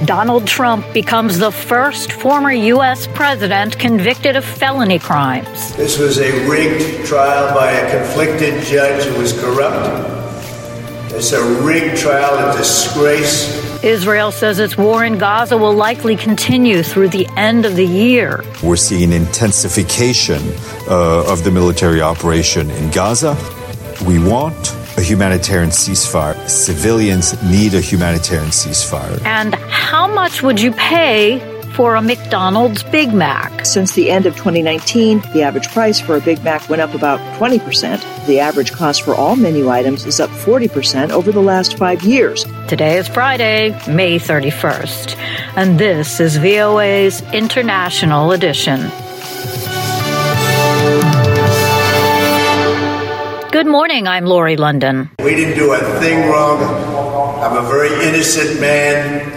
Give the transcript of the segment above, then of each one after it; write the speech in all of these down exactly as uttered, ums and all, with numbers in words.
Donald Trump becomes the first former U S president convicted of felony crimes. This was a rigged trial by a conflicted judge who was corrupt. It's a rigged trial, a disgrace. Israel says its war in Gaza will likely continue through the end of the year. We're seeing an intensification uh, of the military operation in Gaza. We want a humanitarian ceasefire. Civilians need a humanitarian ceasefire. And how much would you pay for a McDonald's Big Mac? Since the end of twenty nineteen, the average price for a Big Mac went up about twenty percent. The average cost for all menu items is up forty percent over the last five years. Today is Friday, May thirty-first, and this is V O A's International Edition. Good morning, I'm Lori London. We didn't do a thing wrong. I'm a very innocent man,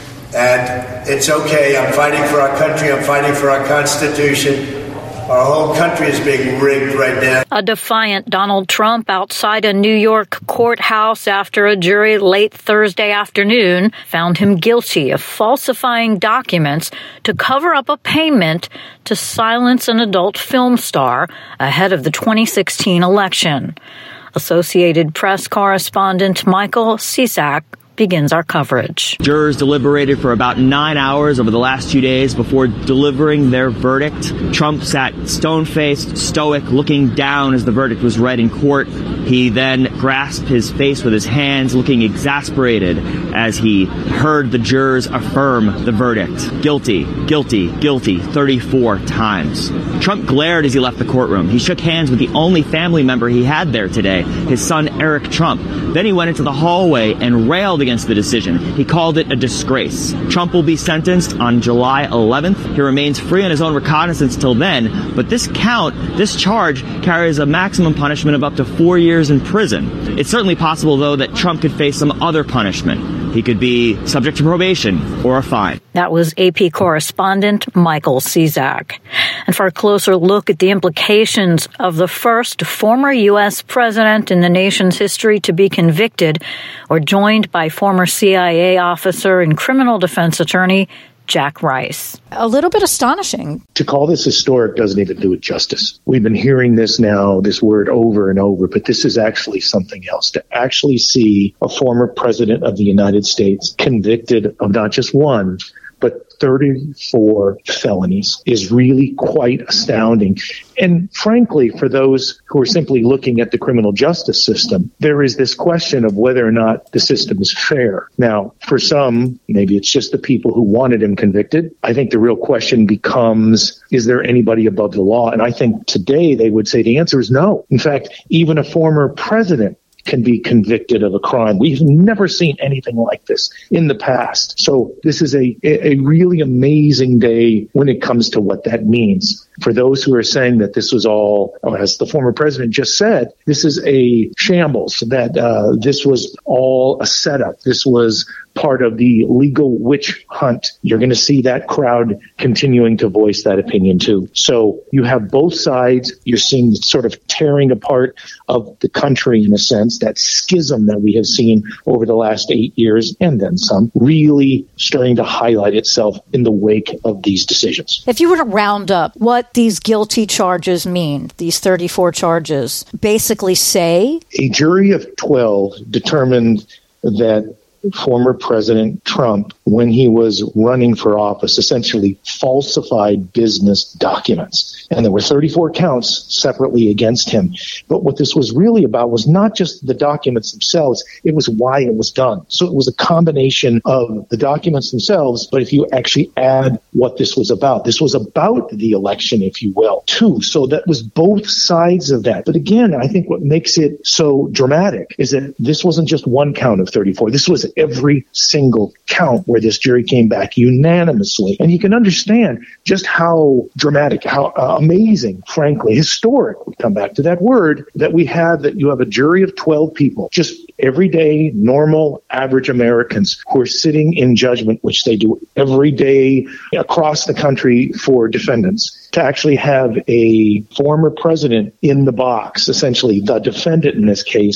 and it's okay. I'm fighting for our country. I'm fighting for our Constitution. Our whole country is being rigged right now. A defiant Donald Trump outside a New York courthouse after a jury late Thursday afternoon found him guilty of falsifying documents to cover up a payment to silence an adult film star ahead of the twenty sixteen election. Associated Press correspondent Michael Cisak begins our coverage. Jurors deliberated for about nine hours over the last two days before delivering their verdict. Trump sat stone-faced, stoic, looking down as the verdict was read in court. He then grasped his face with his hands, looking exasperated as he heard the jurors affirm the verdict. Guilty, guilty, guilty, thirty-four times. Trump glared as he left the courtroom. He shook hands with the only family member he had there today, his son Eric Trump. Then he went into the hallway and railed against the decision. He called it a disgrace. Trump will be sentenced on July eleventh. He remains free on his own recognizance till then, but this count, this charge, carries a maximum punishment of up to four years in prison. It's certainly possible, though, that Trump could face some other punishment. He could be subject to probation or a fine. That was A P correspondent Michael Cisak. And for a closer look at the implications of the first former U S president in the nation's history to be convicted, we're joined by former C I A officer and criminal defense attorney Jack Rice. A little bit astonishing. To call this historic doesn't even do it justice. We've been hearing this now, this word over and over, but this is actually something else. To actually see a former president of the United States convicted of not just one, but thirty-four felonies is really quite astounding. And frankly, for those who are simply looking at the criminal justice system, there is this question of whether or not the system is fair. Now, for some, maybe it's just the people who wanted him convicted. I think the real question becomes, is there anybody above the law? And I think today they would say the answer is no. In fact, even a former president can be convicted of a crime. We've never seen anything like this in the past. So this is a, a really amazing day when it comes to what that means. For those who are saying that this was all, as the former president just said, this is a shambles, that uh, this was all a setup. This was part of the legal witch hunt. You're going to see that crowd continuing to voice that opinion too. So you have both sides. You're seeing sort of tearing apart of the country in a sense, that schism that we have seen over the last eight years and then some, really starting to highlight itself in the wake of these decisions. If you were to round up what these guilty charges mean, these thirty-four charges, basically say? A jury of twelve determined that former President Trump, when he was running for office, essentially falsified business documents. And there were thirty-four counts separately against him. But what this was really about was not just the documents themselves, it was why it was done. So it was a combination of the documents themselves, but if you actually add what this was about, this was about the election, if you will, too. So that was both sides of that. But again, I think what makes it so dramatic is that this wasn't just one count of thirty-four. This was every single count where this jury came back unanimously. And you can understand just how dramatic, how uh, amazing, frankly, historic, we come back to that word, that we have, that you have a jury of twelve people, just everyday, normal, average Americans who are sitting in judgment, which they do every day across the country for defendants, to actually have a former president in the box, essentially the defendant in this case,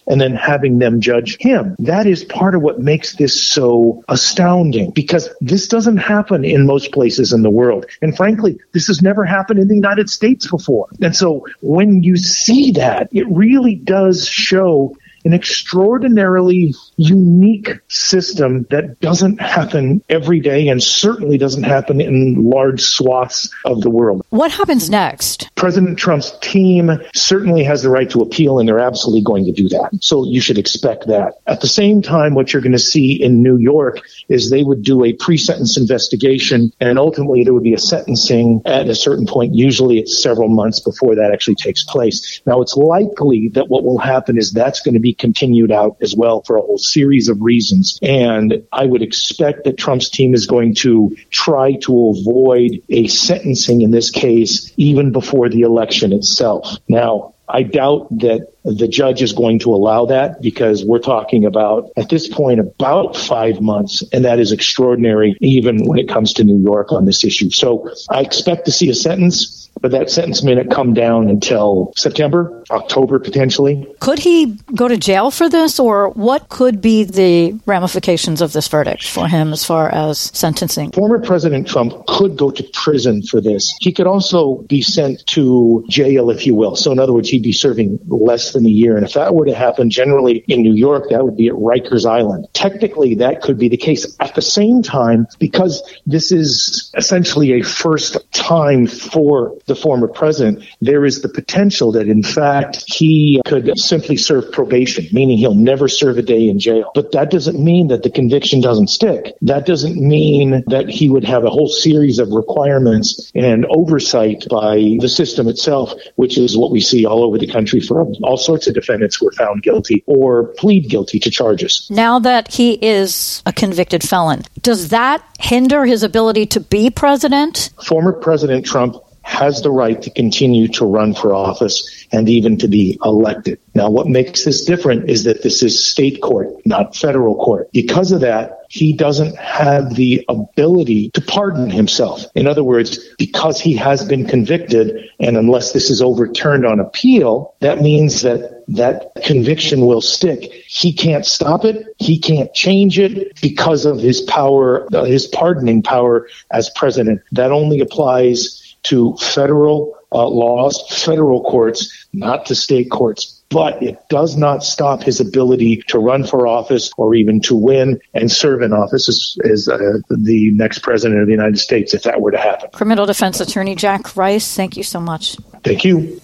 and then having them judge him. That is part of what makes this so astounding, because this doesn't happen in most places in the world. And frankly, this has never happened in the United States before. And so when you see that, it really does show an extraordinarily unique system that doesn't happen every day and certainly doesn't happen in large swaths of the world. What happens next? President Trump's team certainly has the right to appeal, and they're absolutely going to do that. So you should expect that. At the same time, what you're going to see in New York is they would do a pre-sentence investigation, and ultimately there would be a sentencing at a certain point. Usually it's several months before that actually takes place. Now, it's likely that what will happen is that's going to be continued out as well for a whole series of reasons. And I would expect that Trump's team is going to try to avoid a sentencing in this case even before the election itself. Now, I doubt that the judge is going to allow that, because we're talking about, at this point, about five months, and that is extraordinary even when it comes to New York on this issue. So I expect to see a sentence, but that sentence may not come down until September, October, potentially. Could he go to jail for this, or what could be the ramifications of this verdict for him as far as sentencing? Former President Trump could go to prison for this. He could also be sent to jail, if you will. So in other words, he'd be serving less than a year. And if that were to happen, generally in New York, that would be at Rikers Island. Technically, that could be the case. At the same time, because this is essentially a first time for the former president, there is the potential that, in fact, he could simply serve probation, meaning he'll never serve a day in jail. But that doesn't mean that the conviction doesn't stick. That doesn't mean that he would have a whole series of requirements and oversight by the system itself, which is what we see all over the country for all sorts of defendants who are found guilty or plead guilty to charges. Now that he is a convicted felon, does that hinder his ability to be president? Former President Trump has the right to continue to run for office and even to be elected. Now, what makes this different is that this is state court, not federal court. Because of that, he doesn't have the ability to pardon himself. In other words, because he has been convicted, and unless this is overturned on appeal, that means that that conviction will stick. He can't stop it. He can't change it because of his power, uh, his pardoning power as president. That only applies to federal uh, laws, federal courts, not to state courts. But it does not stop his ability to run for office or even to win and serve in office as, as uh, the next president of the United States, if that were to happen. Criminal defense attorney Jack Rice, thank you so much. Thank you.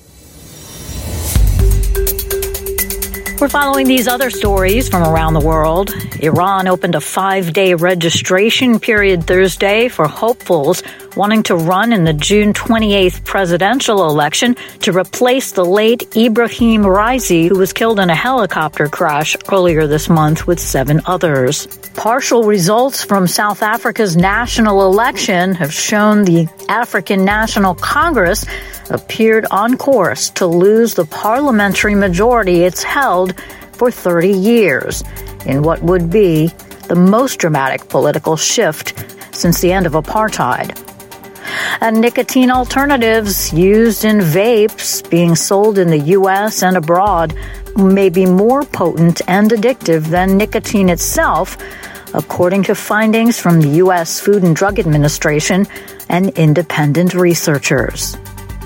We're following these other stories from around the world. Iran opened a five-day registration period Thursday for hopefuls wanting to run in the June twenty-eighth presidential election to replace the late Ibrahim Raisi, who was killed in a helicopter crash earlier this month with seven others. Partial results from South Africa's national election have shown the African National Congress appeared on course to lose the parliamentary majority it's held for thirty years in what would be the most dramatic political shift since the end of apartheid. And nicotine alternatives used in vapes being sold in the U S and abroad may be more potent and addictive than nicotine itself, according to findings from the U S Food and Drug Administration and independent researchers.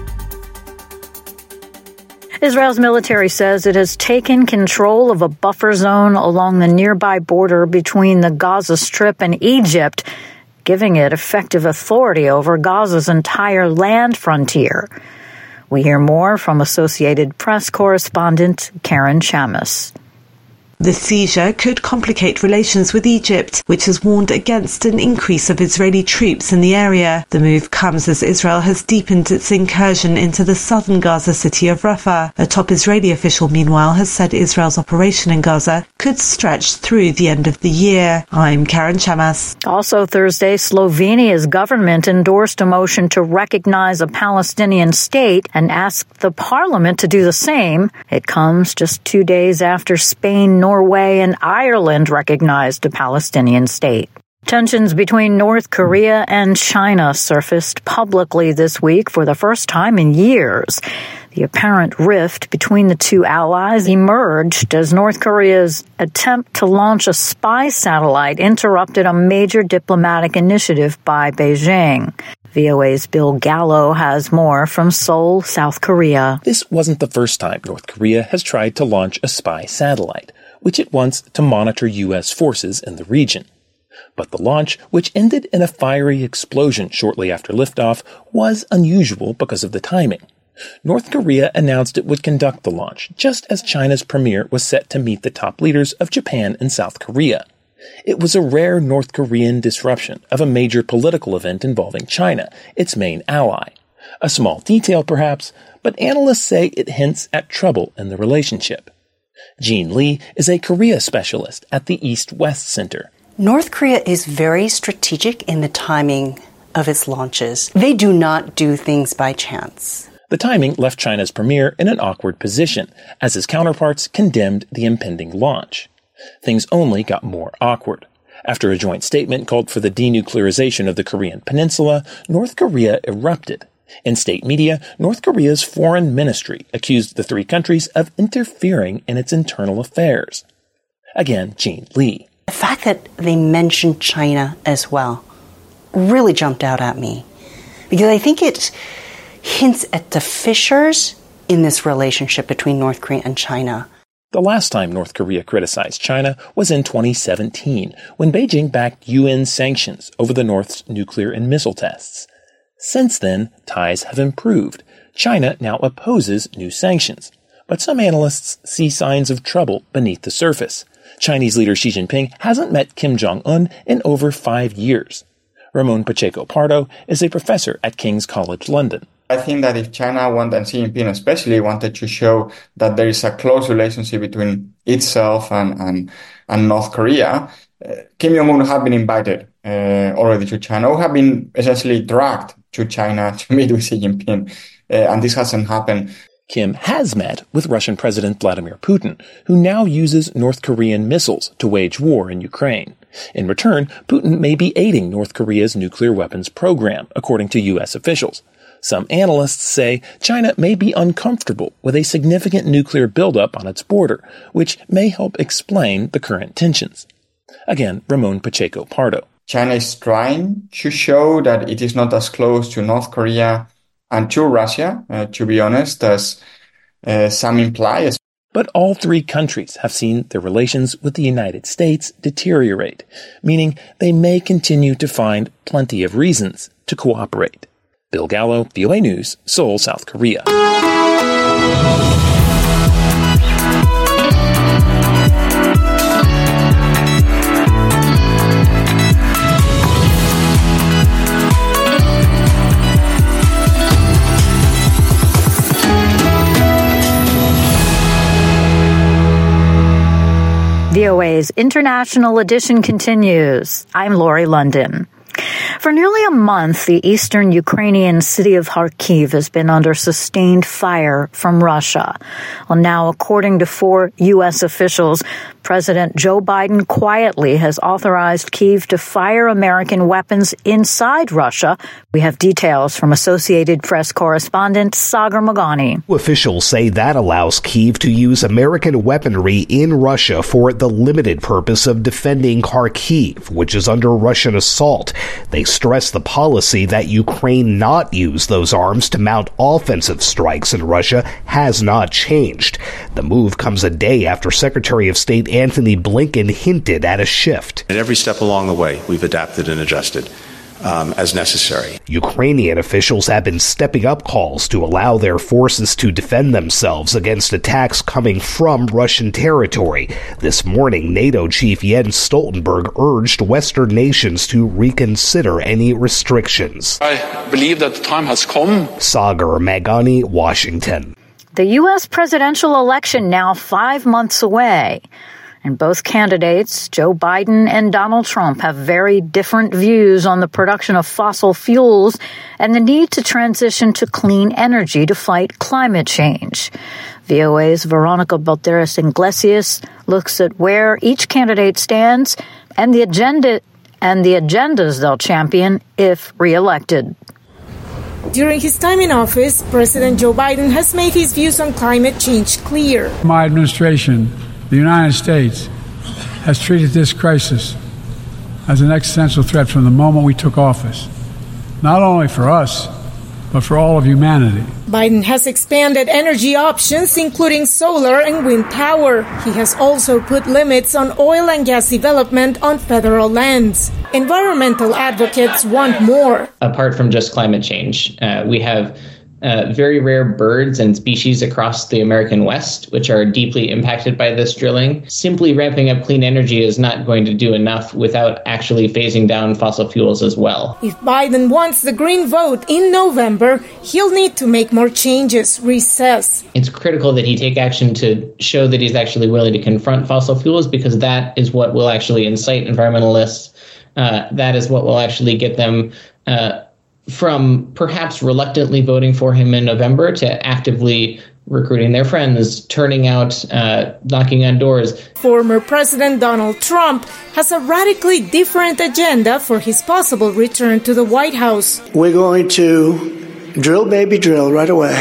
Israel's military says it has taken control of a buffer zone along the nearby border between the Gaza Strip and Egypt, giving it effective authority over Gaza's entire land frontier. We hear more from Associated Press correspondent Karen Chamis. The seizure could complicate relations with Egypt, which has warned against an increase of Israeli troops in the area. The move comes as Israel has deepened its incursion into the southern Gaza city of Rafah. A top Israeli official, meanwhile, has said Israel's operation in Gaza could stretch through the end of the year. I'm Karen Chamas. Also Thursday, Slovenia's government endorsed a motion to recognize a Palestinian state and asked the parliament to do the same. It comes just two days after Spain, Norway, and Ireland recognized a Palestinian state. Tensions between North Korea and China surfaced publicly this week for the first time in years. The apparent rift between the two allies emerged as North Korea's attempt to launch a spy satellite interrupted a major diplomatic initiative by Beijing. V O A's Bill Gallo has more from Seoul, South Korea. This wasn't the first time North Korea has tried to launch a spy satellite, which it wants to monitor U S forces in the region. But the launch, which ended in a fiery explosion shortly after liftoff, was unusual because of the timing. North Korea announced it would conduct the launch just as China's premier was set to meet the top leaders of Japan and South Korea. It was a rare North Korean disruption of a major political event involving China, its main ally. A small detail, perhaps, but analysts say it hints at trouble in the relationship. Jean Lee is a Korea specialist at the East-West Center. North Korea is very strategic in the timing of its launches. They do not do things by chance. The timing left China's premier in an awkward position, as his counterparts condemned the impending launch. Things only got more awkward. After a joint statement called for the denuclearization of the Korean peninsula, North Korea erupted. In state media, North Korea's foreign ministry accused the three countries of interfering in its internal affairs. Again, Jean Lee. The fact that they mentioned China as well really jumped out at me, because I think it hints at the fissures in this relationship between North Korea and China. The last time North Korea criticized China was in twenty seventeen, when Beijing backed U N sanctions over the North's nuclear and missile tests. Since then, ties have improved. China now opposes new sanctions, but some analysts see signs of trouble beneath the surface. Chinese leader Xi Jinping hasn't met Kim Jong-un in over five years. Ramon Pacheco Pardo is a professor at King's College London. I think that if China wanted, and Xi Jinping especially, wanted to show that there is a close relationship between itself and, and, and North Korea, uh, Kim Jong-un have been invited uh, already to China, or have been essentially dragged to China to meet with Xi Jinping, uh, and this hasn't happened. Kim has met with Russian President Vladimir Putin, who now uses North Korean missiles to wage war in Ukraine. In return, Putin may be aiding North Korea's nuclear weapons program, according to U S officials. Some analysts say China may be uncomfortable with a significant nuclear buildup on its border, which may help explain the current tensions. Again, Ramon Pacheco Pardo. China is trying to show that it is not as close to North Korea and to Russia, uh, to be honest, as uh, some imply. But all three countries have seen their relations with the United States deteriorate, meaning they may continue to find plenty of reasons to cooperate. Bill Gallo, V O A News, Seoul, South Korea. V O A's International Edition continues. I'm Lori London. For nearly a month, the eastern Ukrainian city of Kharkiv has been under sustained fire from Russia. Well, now, according to four U S officials, President Joe Biden quietly has authorized Kyiv to fire American weapons inside Russia. We have details from Associated Press correspondent Sagar Magani. Officials say that allows Kyiv to use American weaponry in Russia for the limited purpose of defending Kharkiv, which is under Russian assault. They stress the policy that Ukraine not use those arms to mount offensive strikes in Russia has not changed. The move comes a day after Secretary of State Anthony Blinken hinted at a shift. At every step along the way, we've adapted and adjusted um, as necessary. Ukrainian officials have been stepping up calls to allow their forces to defend themselves against attacks coming from Russian territory. This morning, NATO chief Jens Stoltenberg urged Western nations to reconsider any restrictions. I believe that the time has come. Sagar Magani, Washington. The U S presidential election now five months away. And both candidates, Joe Biden and Donald Trump, have very different views on the production of fossil fuels and the need to transition to clean energy to fight climate change. V O A's Veronica Balderas Iglesias looks at where each candidate stands and the agenda and the agendas they'll champion if re-elected. During his time in office, President Joe Biden has made his views on climate change clear. My administration, the United States, has treated this crisis as an existential threat from the moment we took office, not only for us, but for all of humanity. Biden has expanded energy options, including solar and wind power. He has also put limits on oil and gas development on federal lands. Environmental advocates want more. Apart from just climate change, uh, we have uh, very rare birds and species across the American West, which are deeply impacted by this drilling. Simply ramping up clean energy is not going to do enough without actually phasing down fossil fuels as well. If Biden wants the green vote in November, he'll need to make more changes, Reese says. It's critical that he take action to show that he's actually willing to confront fossil fuels, because that is what will actually incite environmentalists. Uh, that is what will actually get them uh, from perhaps reluctantly voting for him in November to actively recruiting their friends, turning out, uh, knocking on doors. Former President Donald Trump has a radically different agenda for his possible return to the White House. We're going to drill, baby, drill right away.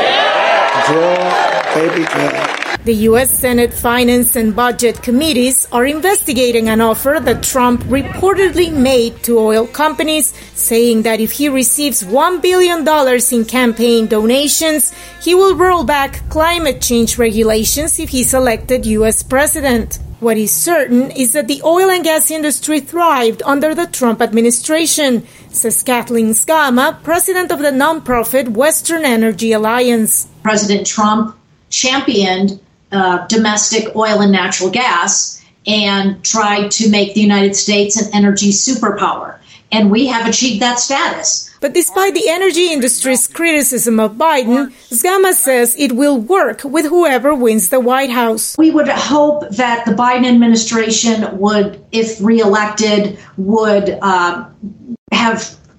Yeah! Drill, baby, drill. The U S Senate Finance and Budget Committees are investigating an offer that Trump reportedly made to oil companies, saying that if he receives one billion dollars in campaign donations, he will roll back climate change regulations if he's elected U S president. What is certain is that the oil and gas industry thrived under the Trump administration, says Kathleen Skama, president of the nonprofit Western Energy Alliance. President Trump championed Uh, domestic oil and natural gas and tried to make the United States an energy superpower. And we have achieved that status. But despite the energy industry's criticism of Biden, Skama says it will work with whoever wins the White House. We would hope that the Biden administration would, if reelected, would uh, have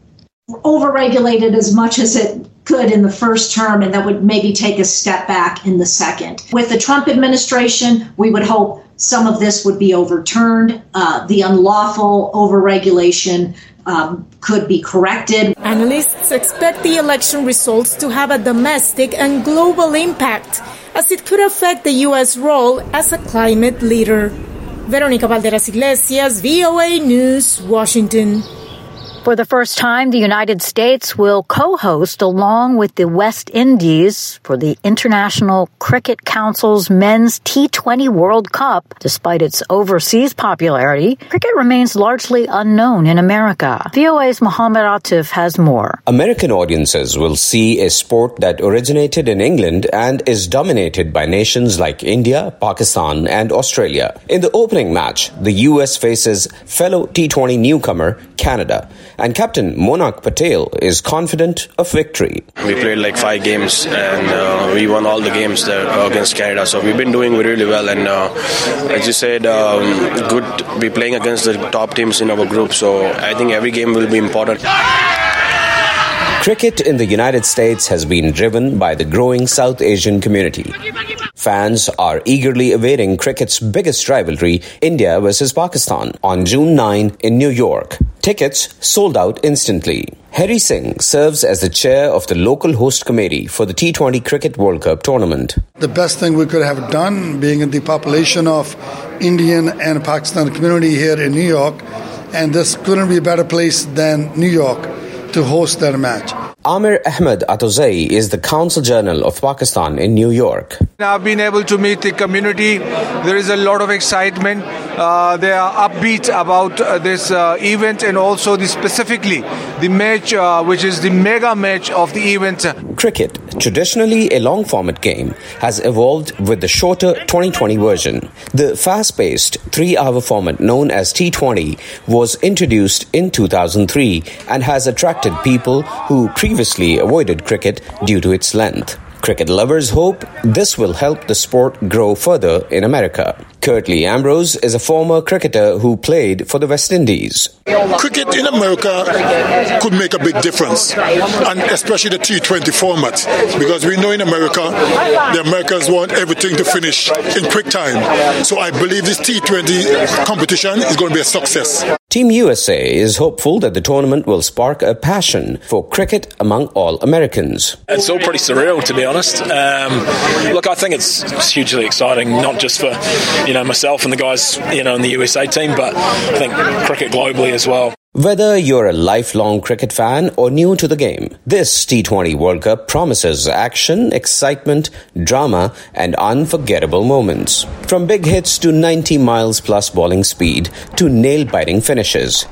overregulated as much as it could in the first term, and that would maybe take a step back in the second. With the Trump administration, we would hope some of this would be overturned. Uh, the unlawful overregulation um, could be corrected. Analysts expect the election results to have a domestic and global impact, as it could affect the U S role as a climate leader. Veronica Valderas Iglesias, V O A News, Washington. For the first time, the United States will co-host, along with the West Indies, for the International Cricket Council's Men's T twenty World Cup. Despite its overseas popularity, cricket remains largely unknown in America. V O A's Mohammed Atif has more. American audiences will see a sport that originated in England and is dominated by nations like India, Pakistan, and Australia. In the opening match, the U S faces fellow T twenty newcomer Canada, and Captain Monak Patel is confident of victory. We played like five games and uh, we won all the games there against Canada. So we've been doing really well. And uh, as you said, um, good. We're playing against the top teams in our group. So I think every game will be important. Cricket in the United States has been driven by the growing South Asian community. Fans are eagerly awaiting cricket's biggest rivalry, India versus Pakistan, on June ninth in New York. Tickets sold out instantly. Harry Singh serves as the chair of the local host committee for the T twenty Cricket World Cup tournament. The best thing we could have done, being in the population of Indian and Pakistan community here in New York, and this couldn't be a better place than New York to host that match. Amir Ahmed Atozai is the Council General of Pakistan in New York. I've been able to meet the community. There is a lot of excitement. Uh, they are upbeat about uh, this uh, event, and also the specifically the match, uh, which is the mega match of the event. Cricket, traditionally a long format game, has evolved with the shorter twenty twenty version. The fast-paced three-hour format known as T twenty was introduced in two thousand three and has attracted people who previously avoided cricket due to its length. Cricket lovers hope this will help the sport grow further in America. Curtly Ambrose is a former cricketer who played for the West Indies. Cricket in America could make a big difference, and especially the T twenty format, because we know in America, the Americans want everything to finish in quick time. So I believe this T twenty competition is going to be a success. Team U S A is hopeful that the tournament will spark a passion for cricket among all Americans. It's all pretty surreal, to be honest. Um, look, I think it's, it's hugely exciting, not just for you know myself and the guys you know in the U S A team, but I think cricket globally as well. Whether you're a lifelong cricket fan or new to the game, this T twenty World Cup promises action, excitement, drama, and unforgettable moments. From big hits to ninety miles plus bowling speed to nail-biting finishes.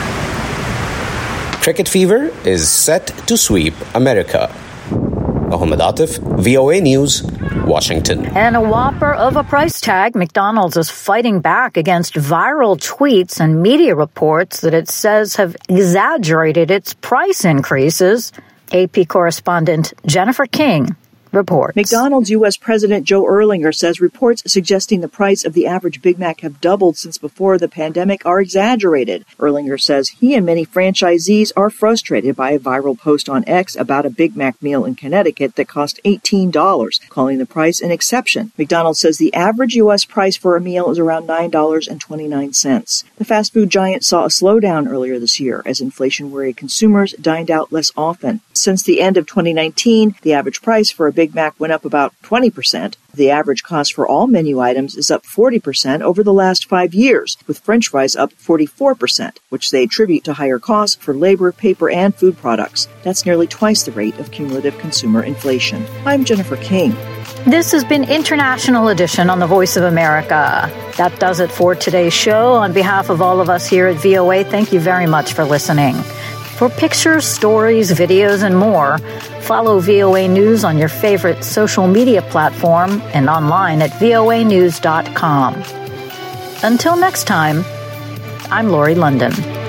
Cricket fever is set to sweep America. Mohammed Atif, V O A News, Washington. And a whopper of a price tag, McDonald's is fighting back against viral tweets and media reports that it says have exaggerated its price increases. A P correspondent Jennifer King reports. McDonald's U S President Joe Erlinger says reports suggesting the price of the average Big Mac have doubled since before the pandemic are exaggerated. Erlinger says he and many franchisees are frustrated by a viral post on X about a Big Mac meal in Connecticut that cost eighteen dollars, calling the price an exception. McDonald's says the average U S price for a meal is around nine dollars and twenty-nine cents. The fast food giant saw a slowdown earlier this year as inflation-worried consumers dined out less often. Since the end of twenty nineteen, the average price for a Big Mac went up about twenty percent. The average cost for all menu items is up forty percent over the last five years, with French fries up forty-four percent, which they attribute to higher costs for labor, paper, and food products. That's nearly twice the rate of cumulative consumer inflation. I'm Jennifer King. This has been International Edition on the Voice of America. That does it for today's show. On behalf of all of us here at V O A, thank you very much for listening. For pictures, stories, videos, and more, follow V O A News on your favorite social media platform and online at V O A news dot com. Until next time, I'm Lori London.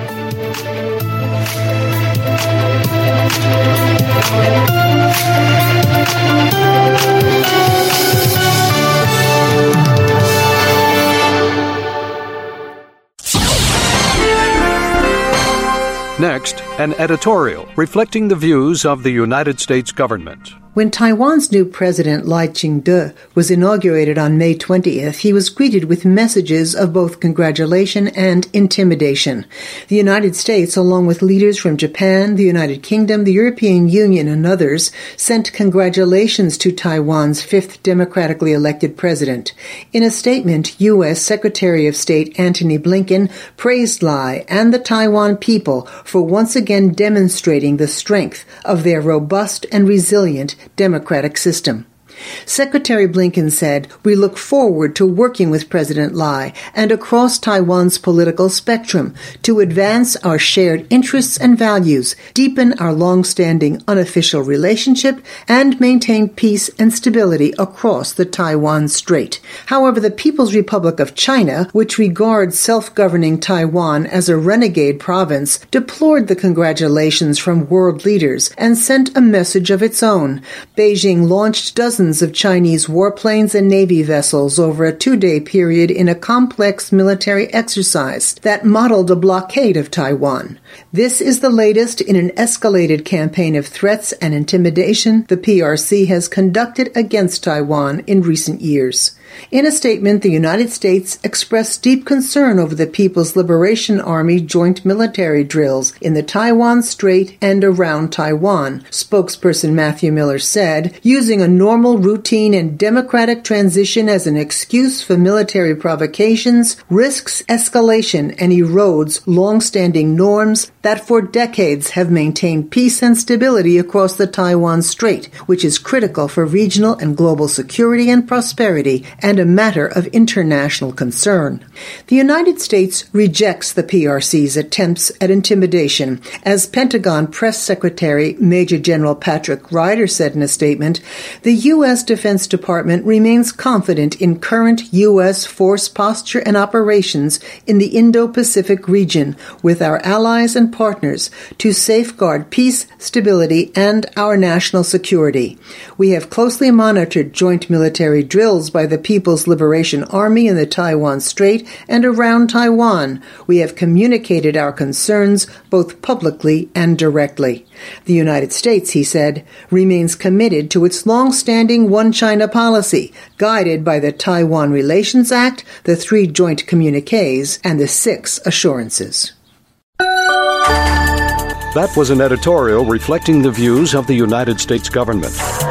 Next, an editorial reflecting the views of the United States government. When Taiwan's new president, Lai Ching-te, was inaugurated on May twentieth, he was greeted with messages of both congratulation and intimidation. The United States, along with leaders from Japan, the United Kingdom, the European Union, and others, sent congratulations to Taiwan's fifth democratically elected president. In a statement, U S Secretary of State Antony Blinken praised Lai and the Taiwan people for once again demonstrating the strength of their robust and resilient democratic system. Secretary Blinken said, "We look forward to working with President Lai and across Taiwan's political spectrum to advance our shared interests and values, deepen our long-standing unofficial relationship, and maintain peace and stability across the Taiwan Strait." However, the People's Republic of China, which regards self-governing Taiwan as a renegade province, deplored the congratulations from world leaders and sent a message of its own. Beijing launched dozens of Chinese warplanes and Navy vessels over a two-day period in a complex military exercise that modeled a blockade of Taiwan. This is the latest in an escalated campaign of threats and intimidation the P R C has conducted against Taiwan in recent years. In a statement, the United States expressed deep concern over the People's Liberation Army joint military drills in the Taiwan Strait and around Taiwan. Spokesperson Matthew Miller said, using a normal, routine, and democratic transition as an excuse for military provocations risks escalation and erodes long-standing norms that for decades have maintained peace and stability across the Taiwan Strait, which is critical for regional and global security and prosperity, and a matter of international concern. The United States rejects the P R C's attempts at intimidation. As Pentagon Press Secretary Major General Patrick Ryder said in a statement, the U S Defense Department remains confident in current U S force posture and operations in the Indo-Pacific region with our allies and partners to safeguard peace, stability, and our national security. We have closely monitored joint military drills by the P People's Liberation Army in the Taiwan Strait and around Taiwan. We have communicated our concerns both publicly and directly. The United States, he said, remains committed to its long-standing One China policy, guided by the Taiwan Relations Act, the three joint communiques, and the six assurances. That was an editorial reflecting the views of the United States government.